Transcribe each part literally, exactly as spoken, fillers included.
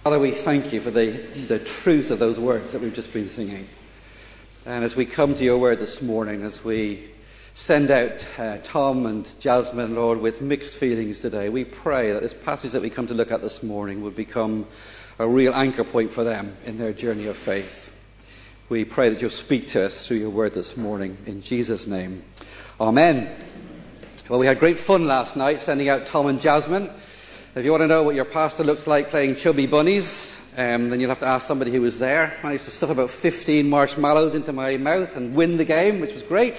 Father, we thank you for the, the truth of those words that we've just been singing. And as we come to your word this morning, as we send out uh, Tom and Jasmine, Lord, with mixed feelings today, we pray that this passage that we come to look at this morning would become a real anchor point for them in their journey of faith. We pray that you'll speak to us through your word this morning. In Jesus' name, amen. Well, we had great fun last night sending out Tom and Jasmine. If you want to know what your pastor looks like playing chubby bunnies, um, then you'll have to ask somebody who was there. I managed to stuff about fifteen marshmallows into my mouth and win the game, which was great.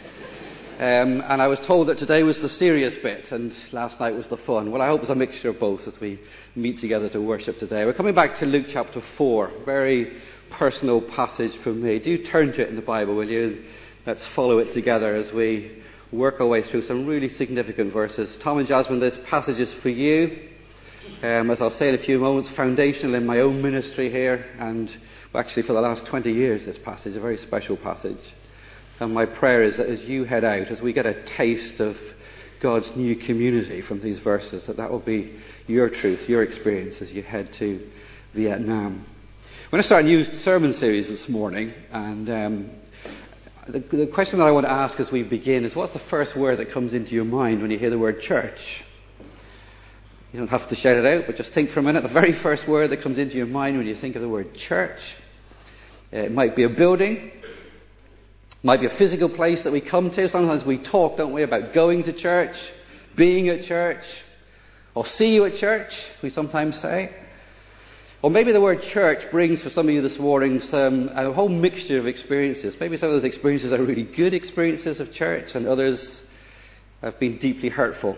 Um, and I was told that today was the serious bit and last night was the fun. Well, I hope it's a mixture of both as we meet together to worship today. We're coming back to Luke chapter four, very personal passage for me. Do turn to it in the Bible, will you? Let's follow it together as we work our way through some really significant verses. Tom and Jasmine, this passage is for you. Um, as I'll say in a few moments, foundational in my own ministry here, and actually for the last twenty years, this passage, a very special passage. And my prayer is that as you head out, as we get a taste of God's new community from these verses, that that will be your truth, your experience as you head to Vietnam. We're going to start a new sermon series this morning, and um, the, the question that I want to ask as we begin is, what's the first word that comes into your mind when you hear the word church? You don't have to shout it out, but just think for a minute. The very first word that comes into your mind when you think of the word church. It might be a building. It might be a physical place that we come to. Sometimes we talk, don't we, about going to church, being at church, or see you at church, we sometimes say. Or maybe the word church brings for some of you this morning some, a whole mixture of experiences. Maybe some of those experiences are really good experiences of church, and others have been deeply hurtful.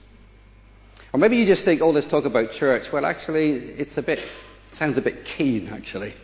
Or maybe you just think, oh, let's talk about church. Well, actually, it's a bit, sounds a bit keen, actually.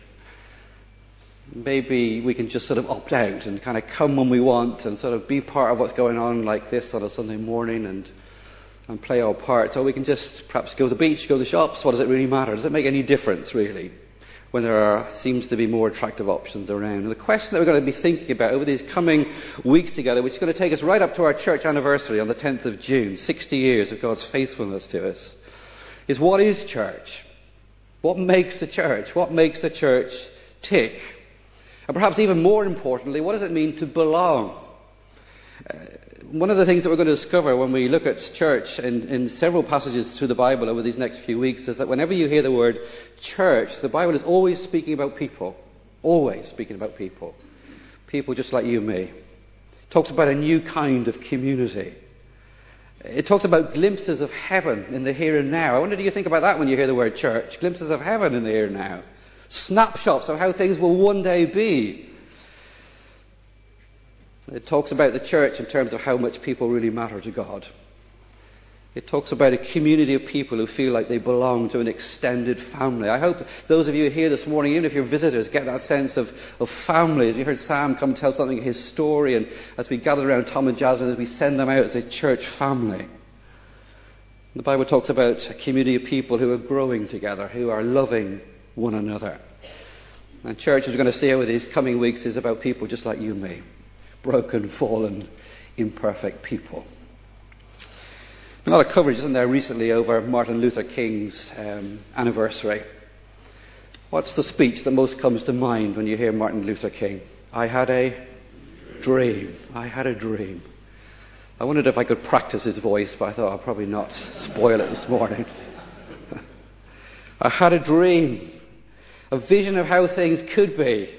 Maybe we can just sort of opt out and kind of come when we want and sort of be part of what's going on like this on a Sunday morning and and play our parts. Or we can just perhaps go to the beach, go to the shops. What does it really matter? Does it make any difference, really, when there are, seems to be more attractive options around? And the question that we're going to be thinking about over these coming weeks together, which is going to take us right up to our church anniversary on the tenth of June, sixty years of God's faithfulness to us, is what is church? What makes the church? What makes the church tick? And perhaps even more importantly, what does it mean to belong? Uh, one of the things that we're going to discover when we look at church in, in several passages through the Bible over these next few weeks is that whenever you hear the word church, the Bible is always speaking about people. Always speaking about people. People just like you and me. It talks about a new kind of community. It talks about glimpses of heaven in the here and now. I wonder, do you think about that when you hear the word church? Glimpses of heaven in the here and now. Snapshots of how things will one day be. It talks about the church in terms of how much people really matter to God. It talks about a community of people who feel like they belong to an extended family. I hope those of you here this morning, even if you're visitors, get that sense of, of family. As you heard Sam come tell something of his story, and as we gather around Tom and Jasmine, as we send them out as a church family. The Bible talks about a community of people who are growing together, who are loving one another. And church, as we're going to see over these coming weeks, is about people just like you and me. Broken, fallen, imperfect people. A lot of coverage, isn't there, recently over Martin Luther King's um, anniversary. What's the speech that most comes to mind when you hear Martin Luther King? I had a dream. I had a dream. I wondered if I could practice his voice, but I thought I'll probably not spoil it this morning. I had a dream. A vision of how things could be,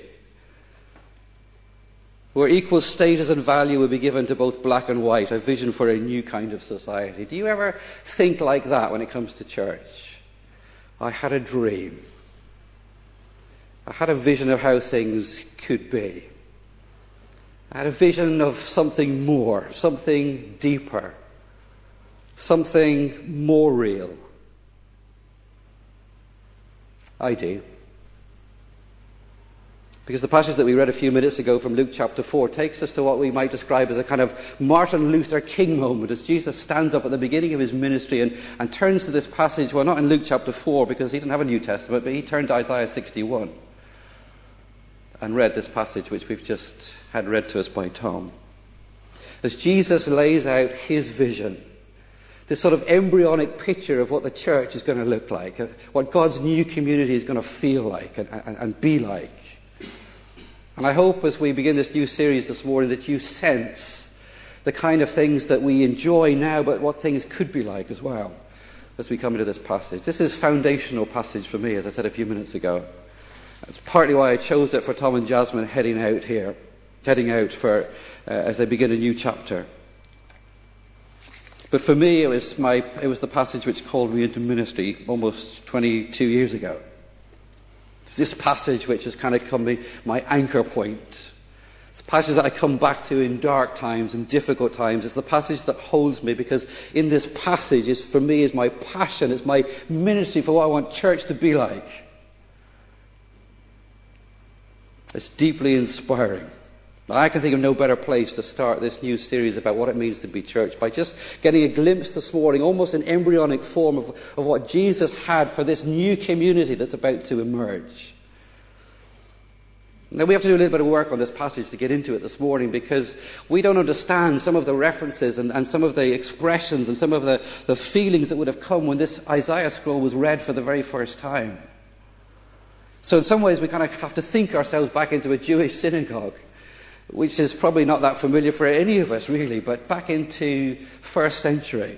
where equal status and value would be given to both black and white, a vision for a new kind of society. Do you ever think like that when it comes to church? I had a dream. I had a vision of how things could be. I had a vision of something more, something deeper, something more real. I do. Because the passage that we read a few minutes ago from Luke chapter four takes us to what we might describe as a kind of Martin Luther King moment, as Jesus stands up at the beginning of his ministry and, and turns to this passage, well, not in Luke chapter four, because he didn't have a New Testament, but he turned to Isaiah sixty-one and read this passage which we've just had read to us by Tom. As Jesus lays out his vision, this sort of embryonic picture of what the church is going to look like, what God's new community is going to feel like and, and, and be like. And I hope as we begin this new series this morning that you sense the kind of things that we enjoy now, but what things could be like as well as we come into this passage. This is a foundational passage for me, as I said a few minutes ago. That's partly why I chose it for Tom and Jasmine heading out here, heading out for uh, as they begin a new chapter. But for me, it was my it was the passage which called me into ministry almost twenty-two years ago. It's this passage which has kind of become me, my anchor point. It's a passage that I come back to in dark times and difficult times. It's the passage that holds me, because in this passage is for me is my passion, it's my ministry for what I want church to be like. It's deeply inspiring. I can think of no better place to start this new series about what it means to be church by just getting a glimpse this morning, almost an embryonic form of, of what Jesus had for this new community that's about to emerge. Now we have to do a little bit of work on this passage to get into it this morning, because we don't understand some of the references and, and some of the expressions and some of the, the feelings that would have come when this Isaiah scroll was read for the very first time. So in some ways we kind of have to think ourselves back into a Jewish synagogue, which is probably not that familiar for any of us really, but back into first century.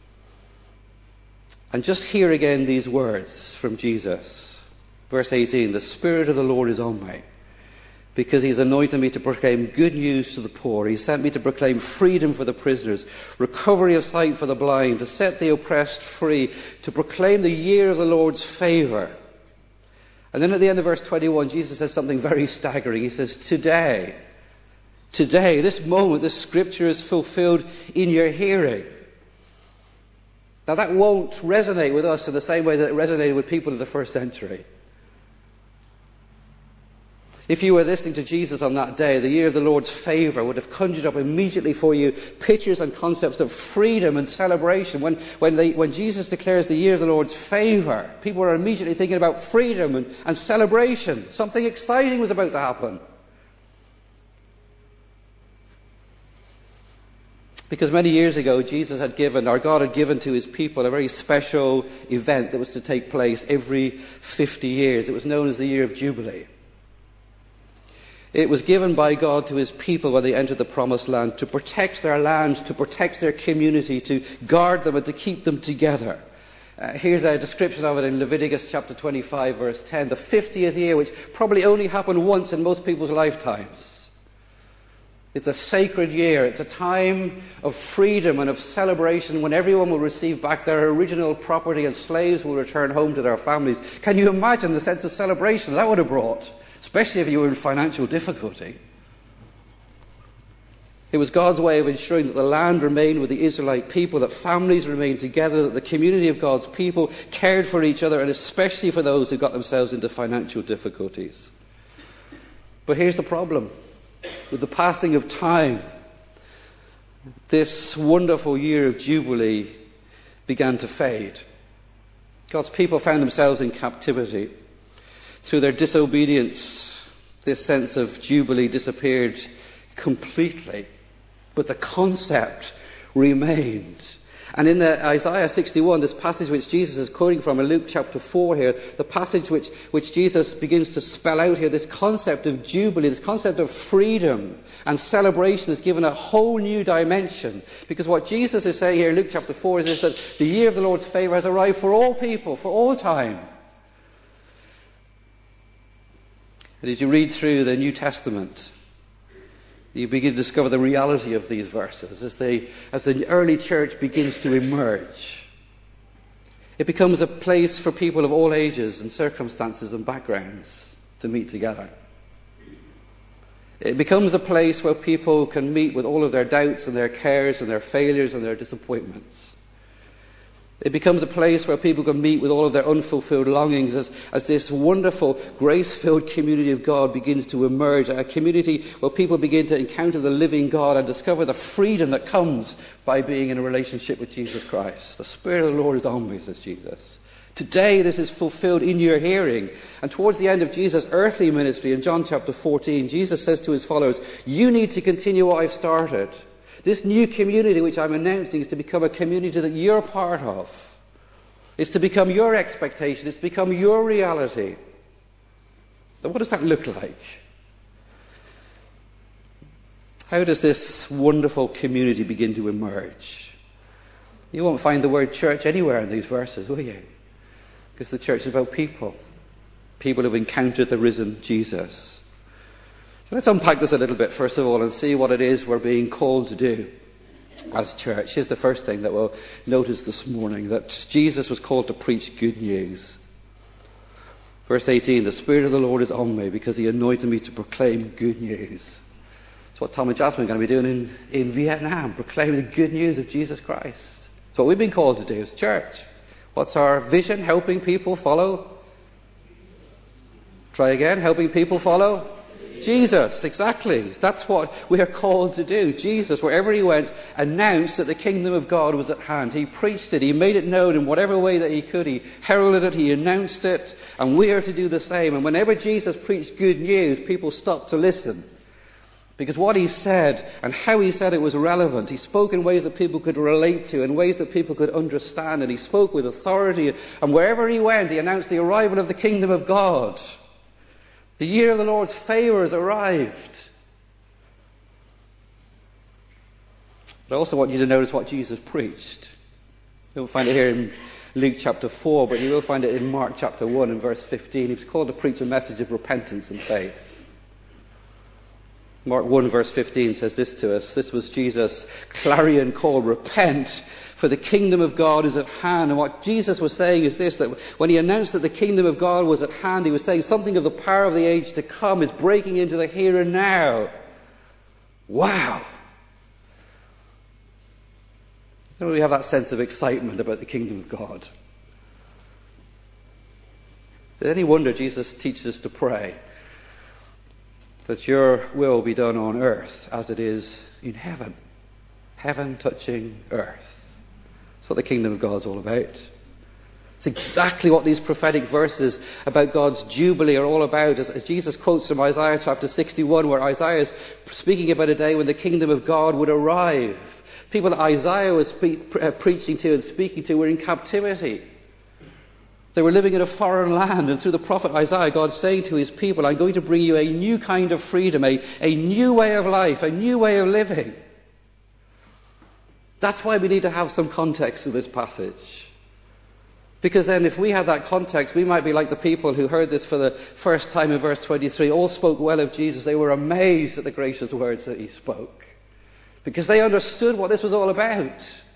And just hear again these words from Jesus. Verse eighteen, the Spirit of the Lord is on me, because He's anointed me to proclaim good news to the poor. He sent me to proclaim freedom for the prisoners, recovery of sight for the blind, to set the oppressed free, to proclaim the year of the Lord's favour. And then at the end of verse twenty-one, Jesus says something very staggering. He says, today, Today, this moment, this scripture is fulfilled in your hearing. Now that won't resonate with us in the same way that it resonated with people in the first century. If you were listening to Jesus on that day, the year of the Lord's favour would have conjured up immediately for you pictures and concepts of freedom and celebration. When, when, they, when Jesus declares the year of the Lord's favour, people are immediately thinking about freedom and, and celebration. Something exciting was about to happen. Because many years ago, Jesus had given, or God had given to His people, a very special event that was to take place every fifty years. It was known as the Year of Jubilee. It was given by God to His people when they entered the Promised Land to protect their lands, to protect their community, to guard them and to keep them together. Uh, here's a description of it in Leviticus chapter twenty-five, verse ten. The fiftieth year, which probably only happened once in most people's lifetimes. It's a sacred year. It's a time of freedom and of celebration when everyone will receive back their original property and slaves will return home to their families. Can you imagine the sense of celebration that would have brought? Especially if you were in financial difficulty. It was God's way of ensuring that the land remained with the Israelite people, that families remained together, that the community of God's people cared for each other, and especially for those who got themselves into financial difficulties. But here's the problem. With the passing of time, this wonderful year of Jubilee began to fade. God's people found themselves in captivity. Through their disobedience, this sense of Jubilee disappeared completely. But the concept remained. And in the Isaiah sixty-one, this passage which Jesus is quoting from in Luke chapter four here, the passage which, which Jesus begins to spell out here, this concept of Jubilee, this concept of freedom and celebration is given a whole new dimension. Because what Jesus is saying here in Luke chapter four is this, that the year of the Lord's favour has arrived for all people, for all time. And as you read through the New Testament, you begin to discover the reality of these verses as they, as the early church begins to emerge. It becomes a place for people of all ages and circumstances and backgrounds to meet together. It becomes a place where people can meet with all of their doubts and their cares and their failures and their disappointments. It becomes a place where people can meet with all of their unfulfilled longings as, as this wonderful, grace-filled community of God begins to emerge. A community where people begin to encounter the living God and discover the freedom that comes by being in a relationship with Jesus Christ. The Spirit of the Lord is on me, says Jesus. Today this is fulfilled in your hearing. And towards the end of Jesus' earthly ministry in John chapter fourteen, Jesus says to his followers, you need to continue what I've started. This new community which I'm announcing is to become a community that you're part of. It's to become your expectation. It's to become your reality. But what does that look like? How does this wonderful community begin to emerge? You won't find the word church anywhere in these verses, will you? Because the church is about people. People who've encountered the risen Jesus. So let's unpack this a little bit, first of all, and see what it is we're being called to do as church. Here's the first thing that we'll notice this morning, that Jesus was called to preach good news. Verse eighteen, the Spirit of the Lord is on me because he anointed me to proclaim good news. That's what Tom and Jasmine are going to be doing in, in Vietnam, proclaiming the good news of Jesus Christ. That's what we've been called to do as church. What's our vision? Helping people follow? Try again. Helping people follow? Jesus, exactly. That's what we are called to do. Jesus, wherever he went, announced that the kingdom of God was at hand. He preached it. He made it known in whatever way that he could. He heralded it. He announced it. And we are to do the same. And whenever Jesus preached good news, people stopped to listen. Because what he said and how he said it was relevant. He spoke in ways that people could relate to, in ways that people could understand. And he spoke with authority. And wherever he went, he announced the arrival of the kingdom of God. The year of the Lord's favour has arrived. But I also want you to notice what Jesus preached. You'll find it here in Luke chapter four, but you will find it in Mark chapter one and verse fifteen. He was called to preach a message of repentance and faith. Mark one verse fifteen says this to us. This was Jesus' clarion call, repent, for the kingdom of God is at hand. And what Jesus was saying is this, that when he announced that the kingdom of God was at hand, he was saying something of the power of the age to come is breaking into the here and now. Wow. Don't we have that sense of excitement about the kingdom of God? Is it any wonder Jesus teaches us to pray that your will be done on earth as it is in heaven. Heaven touching earth. That's what the kingdom of God's all about. It's exactly what these prophetic verses about God's Jubilee are all about. As, as Jesus quotes from Isaiah chapter sixty-one, where Isaiah is speaking about a day when the kingdom of God would arrive. People that Isaiah was pre- uh, preaching to and speaking to were in captivity. They were living in a foreign land, and through the prophet Isaiah, God's saying to his people, I'm going to bring you a new kind of freedom, a, a new way of life, a new way of living. That's why we need to have some context to this passage. Because then if we had that context, we might be like the people who heard this for the first time in verse twenty-three. All spoke well of Jesus. They were amazed at the gracious words that he spoke. Because they understood what this was all about.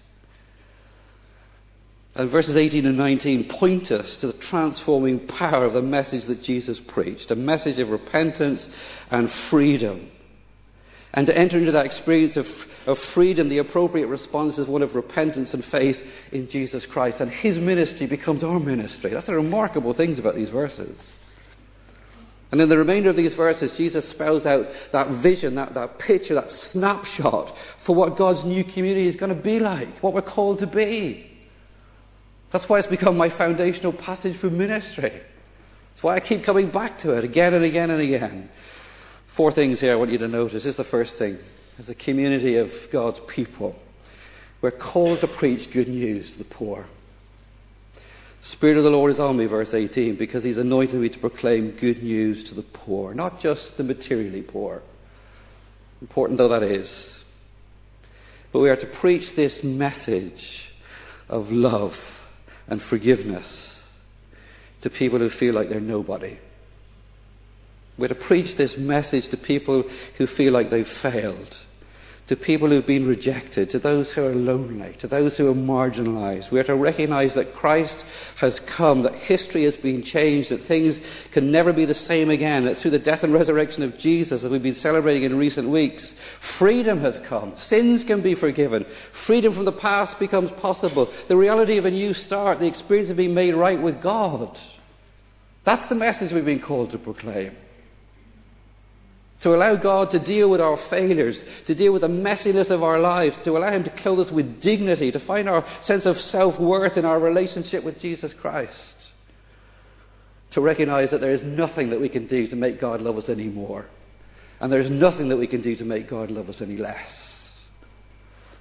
And verses eighteen and nineteen point us to the transforming power of the message that Jesus preached. A message of repentance and freedom. And to enter into that experience of, of freedom, the appropriate response is one of repentance and faith in Jesus Christ. And his ministry becomes our ministry. That's the remarkable things about these verses. And in the remainder of these verses, Jesus spells out that vision, that, that picture, that snapshot for what God's new community is going to be like, what we're called to be. That's why it's become my foundational passage for ministry. That's why I keep coming back to it again and again and again. Four things here I want you to notice. Here's the first thing. As a community of God's people, we're called to preach good news to the poor. The Spirit of the Lord is on me, verse eighteen, because he's anointed me to proclaim good news to the poor. Not just the materially poor, important though that is. But we are to preach this message of love and forgiveness to people who feel like they're nobody. We're to preach this message to people who feel like they've failed, to people who've been rejected, to those who are lonely, to those who are marginalized. We're to recognize that Christ has come, that history has been changed, that things can never be the same again, that through the death and resurrection of Jesus, as we've been celebrating in recent weeks, freedom has come. Sins can be forgiven. Freedom from the past becomes possible. The reality of a new start, the experience of being made right with God. That's the message we've been called to proclaim. To allow God to deal with our failures, to deal with the messiness of our lives, to allow him to clothe us with dignity, to find our sense of self-worth in our relationship with Jesus Christ. To recognize that there is nothing that we can do to make God love us any more. And there is nothing that we can do to make God love us any less.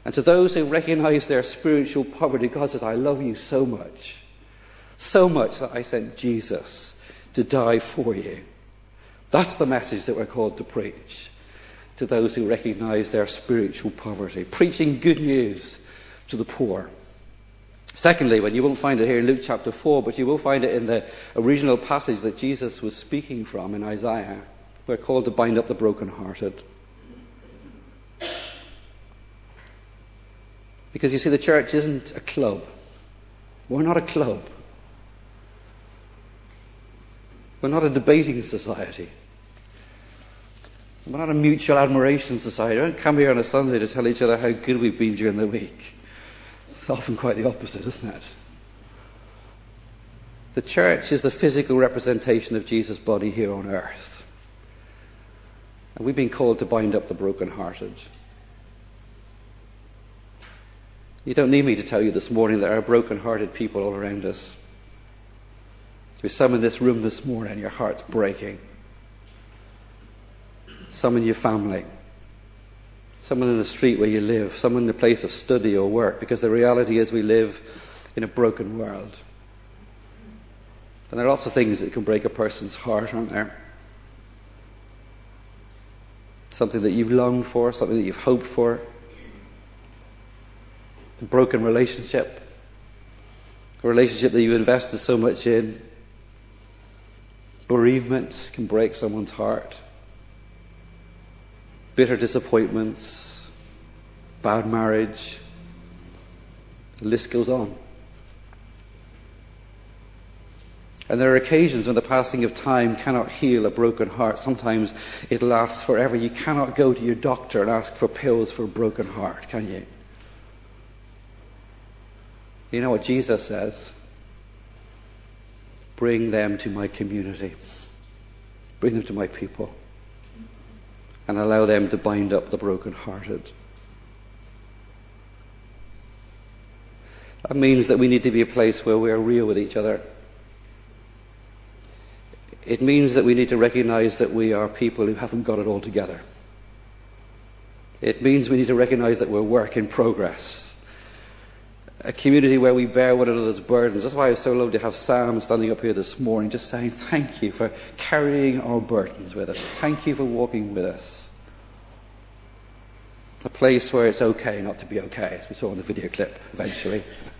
And to those who recognize their spiritual poverty, God says, I love you so much. So much that I sent Jesus to die for you. That's the message that we're called to preach to those who recognize their spiritual poverty. Preaching good news to the poor. Secondly, when you won't find it here in Luke chapter four, but you will find it in the original passage that Jesus was speaking from in Isaiah, we're called to bind up the brokenhearted. Because you see, the church isn't a club. We're not a club. We're not a debating society. We're not a mutual admiration society. We don't come here on a Sunday to tell each other how good we've been during the week. It's often quite the opposite, isn't it? The church is the physical representation of Jesus' body here on earth. And we've been called to bind up the brokenhearted. You don't need me to tell you this morning that there are broken-hearted people all around us. There's some in this room this morning, your heart's breaking. Some in your family. Someone in the street where you live. Someone in the place of study or work. Because the reality is we live in a broken world. And there are lots of things that can break a person's heart, aren't there? Something that you've longed for, something that you've hoped for. A broken relationship, a relationship that you invested so much in. Bereavement can break someone's heart. Bitter disappointments, bad marriage, the list goes on. And there are occasions when the passing of time cannot heal a broken heart. Sometimes it lasts forever. You cannot go to your doctor and ask for pills for a broken heart, can you? You know what Jesus says? Bring them to my community. Bring them to my people. And allow them to bind up the brokenhearted. That means that we need to be a place where we are real with each other. It means that we need to recognize that we are people who haven't got it all together. It means we need to recognize that we're work in progress. A community where we bear one another's burdens. That's why it's so lovely to have Sam standing up here this morning just saying thank you for carrying our burdens with us. Thank you for walking with us. A place where it's okay not to be okay, as we saw in the video clip eventually.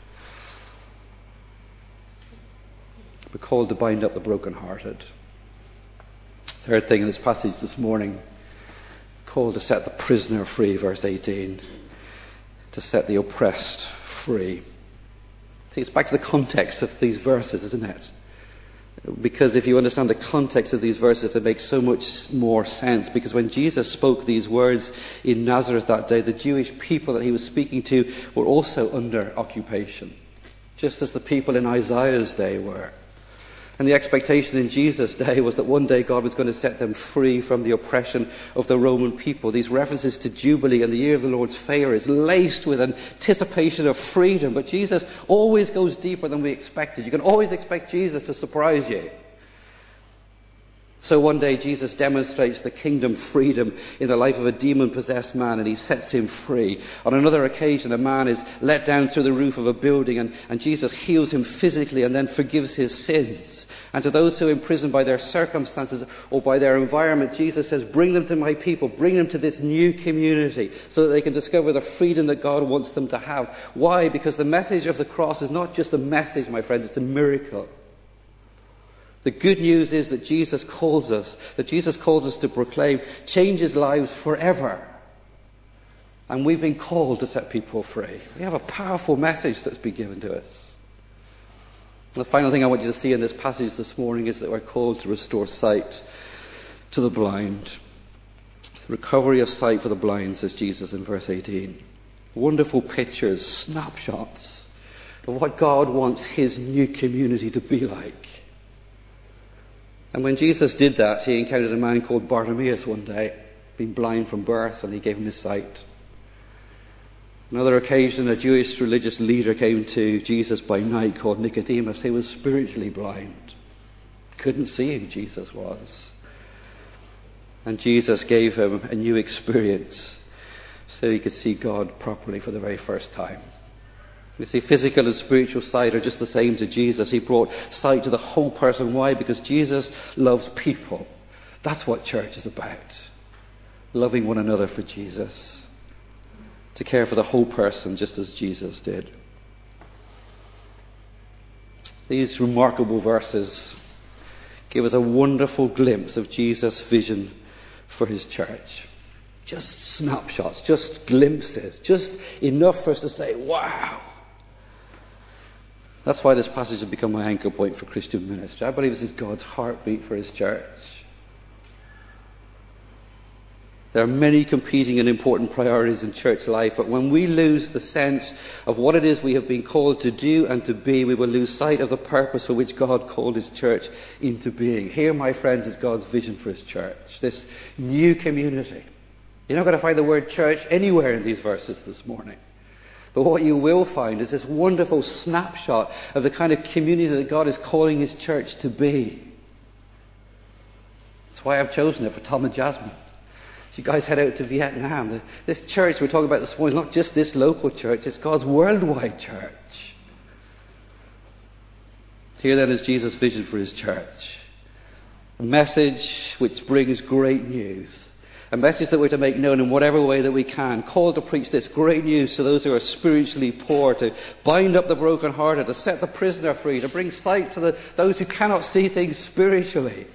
We're called to bind up the brokenhearted. Third thing in this passage this morning, called to set the prisoner free, verse eighteen. To set the oppressed free. See, it's back to the context of these verses, isn't it? Because if you understand the context of these verses, it makes so much more sense. Because when Jesus spoke these words in Nazareth that day, the Jewish people that he was speaking to were also under occupation, just as the people in Isaiah's day were. And the expectation in Jesus' day was that one day God was going to set them free from the oppression of the Roman people. These references to Jubilee and the year of the Lord's favour is laced with anticipation of freedom. But Jesus always goes deeper than we expected. You can always expect Jesus to surprise you. So one day Jesus demonstrates the kingdom freedom in the life of a demon-possessed man, and he sets him free. On another occasion, a man is let down through the roof of a building, and, and Jesus heals him physically and then forgives his sins. And to those who are imprisoned by their circumstances or by their environment, Jesus says, bring them to my people, bring them to this new community so that they can discover the freedom that God wants them to have. Why? Because the message of the cross is not just a message, my friends, it's a miracle. The good news is that Jesus calls us, that Jesus calls us to proclaim, changes lives forever. And we've been called to set people free. We have a powerful message that's been given to us. The final thing I want you to see in this passage this morning is that we're called to restore sight to the blind. Recovery of sight for the blind, says Jesus in verse eighteen. Wonderful pictures, snapshots of what God wants his new community to be like. And when Jesus did that, he encountered a man called Bartimaeus one day, been blind from birth, and he gave him his sight. Another occasion, a Jewish religious leader came to Jesus by night called Nicodemus. He was spiritually blind. Couldn't see who Jesus was. And Jesus gave him a new experience so he could see God properly for the very first time. You see, physical and spiritual sight are just the same to Jesus. He brought sight to the whole person. Why? Because Jesus loves people. That's what church is about. Loving one another for Jesus. To care for the whole person just as Jesus did. These remarkable verses give us a wonderful glimpse of Jesus' vision for his church. Just snapshots, just glimpses, just enough for us to say, wow. That's why this passage has become my anchor point for Christian ministry. I believe this is God's heartbeat for his church. There are many competing and important priorities in church life, but when we lose the sense of what it is we have been called to do and to be, we will lose sight of the purpose for which God called his church into being. Here, my friends, is God's vision for his church, this new community. You're not going to find the word church anywhere in these verses this morning. But what you will find is this wonderful snapshot of the kind of community that God is calling his church to be. That's why I've chosen it for Tom and Jasmine. As you guys head out to Vietnam, this church we're talking about this morning is not just this local church, it's God's worldwide church. Here then is Jesus' vision for his church. A message which brings great news. A message that we're to make known in whatever way that we can. Called to preach this great news to those who are spiritually poor, to bind up the brokenhearted, to set the prisoner free, to bring sight to the, those who cannot see things spiritually.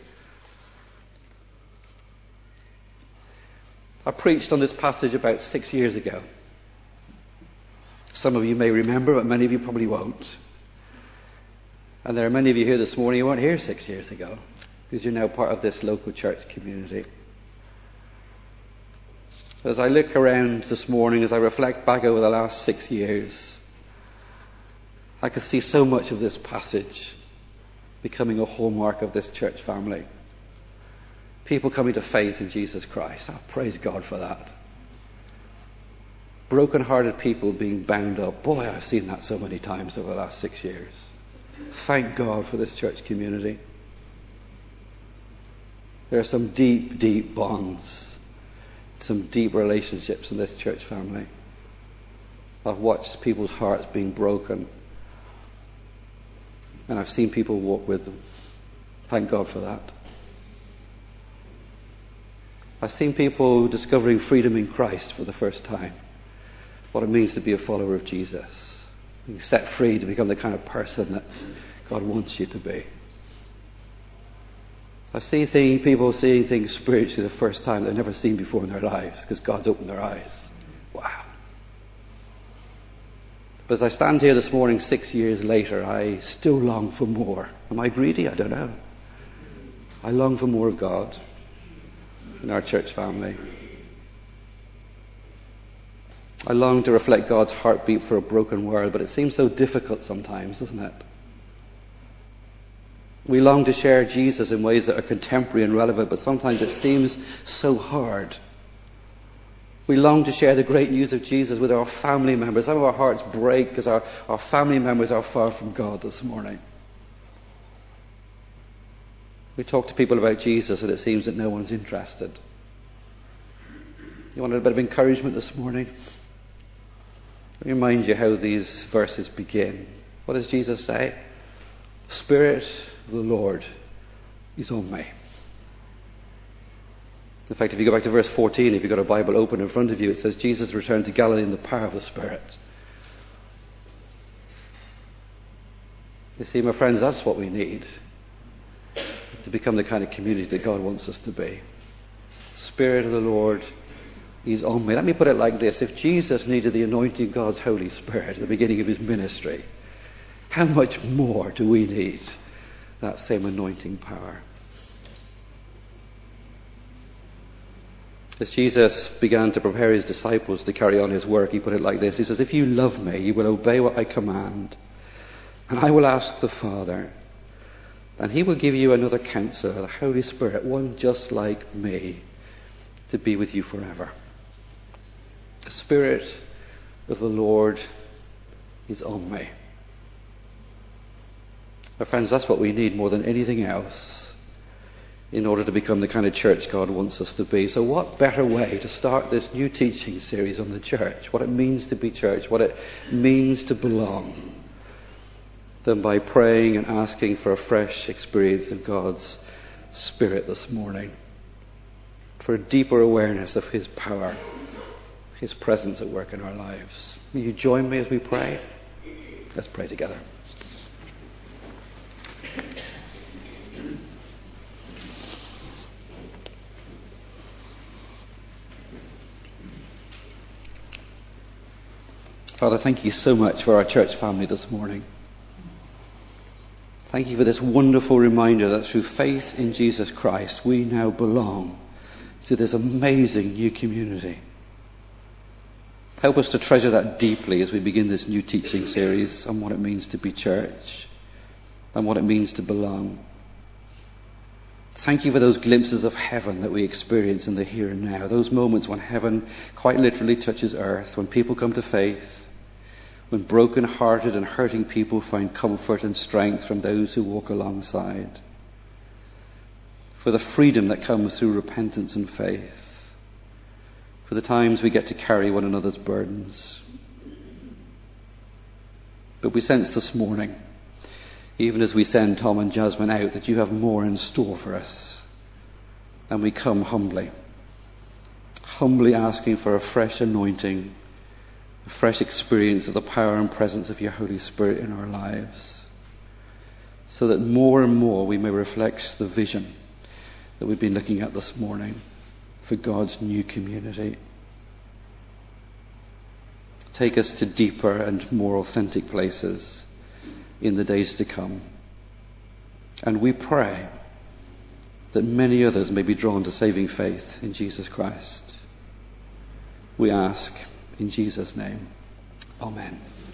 I preached on this passage about six years ago. Some of you may remember, but many of you probably won't. And there are many of you here this morning who weren't here six years ago, because you're now part of this local church community. As I look around this morning, as I reflect back over the last six years, I can see so much of this passage becoming a hallmark of this church family. People coming to faith in Jesus Christ. Oh, praise God for that. Broken-hearted people being bound up. Boy, I've seen that so many times over the last six years. Thank God for this church community. There are some deep, deep bonds. Some deep relationships in this church family. I've watched people's hearts being broken. And I've seen people walk with them. Thank God for that. I've seen people discovering freedom in Christ for the first time. What it means to be a follower of Jesus. Being set free to become the kind of person that God wants you to be. I see things, people seeing things spiritually the first time they've never seen before in their lives because God's opened their eyes. Wow. But as I stand here this morning, six years later, I still long for more. Am I greedy? I don't know. I long for more of God in our church family. I long to reflect God's heartbeat for a broken world, but it seems so difficult sometimes, doesn't it? We long to share Jesus in ways that are contemporary and relevant, but sometimes it seems so hard. We long to share the great news of Jesus with our family members. Some of our hearts break because our, our family members are far from God this morning. We talk to people about Jesus and it seems that no one's interested. You want a bit of encouragement this morning? Let me remind you how these verses begin. What does Jesus say? Spirit of the Lord is on me. In fact, if you go back to verse fourteen, if you've got a Bible open in front of you, it says Jesus returned to Galilee in the power of the Spirit. You see, my friends, that's what we need to become the kind of community that God wants us to be. Spirit of the Lord is on me. Let me put it like this. If Jesus needed the anointing of God's Holy Spirit at the beginning of his ministry, how much more do we need that same anointing power? As Jesus began to prepare his disciples to carry on his work, he put it like this. He says, if you love me, you will obey what I command. And I will ask the Father, and he will give you another counselor, the Holy Spirit, one just like me, to be with you forever. The Spirit of the Lord is on me. My friends, that's what we need more than anything else. in order to become the kind of church God wants us to be. So what better way to start this new teaching series on the church, what it means to be church, what it means to belong, than by praying and asking for a fresh experience of God's Spirit this morning, for a deeper awareness of His power, His presence at work in our lives. Will you join me as we pray? Let's pray together. Father, thank you so much for our church family this morning. Thank you for this wonderful reminder that through faith in Jesus Christ, we now belong to this amazing new community. Help us to treasure that deeply as we begin this new teaching series on what it means to be church and what it means to belong. Thank you for those glimpses of heaven that we experience in the here and now, those moments when heaven quite literally touches earth, when people come to faith, when broken-hearted and hurting people find comfort and strength from those who walk alongside, for the freedom that comes through repentance and faith, for the times we get to carry one another's burdens. But we sense this morning, even as we send Tom and Jasmine out, that you have more in store for us. And we come humbly, humbly asking for a fresh anointing, a fresh experience of the power and presence of your Holy Spirit in our lives, so that more and more we may reflect the vision that we've been looking at this morning for God's new community. Take us to deeper and more authentic places in the days to come. And we pray that many others may be drawn to saving faith in Jesus Christ. We ask in Jesus' name. Amen.